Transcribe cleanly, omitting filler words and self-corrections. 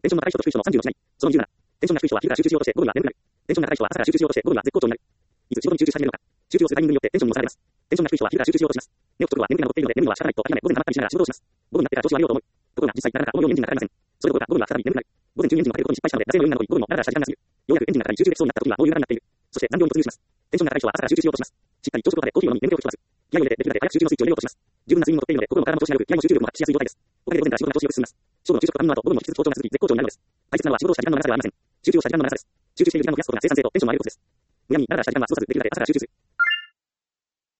テンションが高い人と低い人の36しない。その27。テンションが低い人は昼から集中しようとして午後には眠くなる。テンションが高い人は朝から集中しようとして午後には絶好調になる。いつ仕事に集中し始めるのか。集中をするタイミングによってテンションにも差が出ます。テンションが低い人は昼から集中しようとします。寝起きとかは眠気が残っているので眠るのは仕方ないと諦め、午前に溜まったりしながら仕事をします。午後になってから調子を上げようと思う。ところが実際なかなかこのようにエンジンがかかりません。それどころか午後には再び眠くなる。午前中にエンジンをかけることに失敗したので惰性のようになるのに午後にもダラダラした時間が過ぎる。ようやくエンジンがかかり集中できそうになった時はこういう流れになっている。そして残業に突入します。テンションが高い人は朝から集中しようとします。しっかり朝食を食べコーヒーを飲み眠気を吹き飛ばす。気合を入れてできるだけ早く集中のスイッチを入れようとします。十分な睡眠もとっているので心も体も調子が良く気合も集中力も発揮しやすい状態です。おかげで午前から仕事が調子よく進みます。正午の昼食と勘の後午後も引き続き好調が続き絶好調になるのです。大切なのは仕事をした時間の長さではありません。集中をした時間の長さです。集中している時間を増やすことが生産性とテンションを上げることです。むやみにダラダラした時間は過ごさずできるだけ朝から集中する。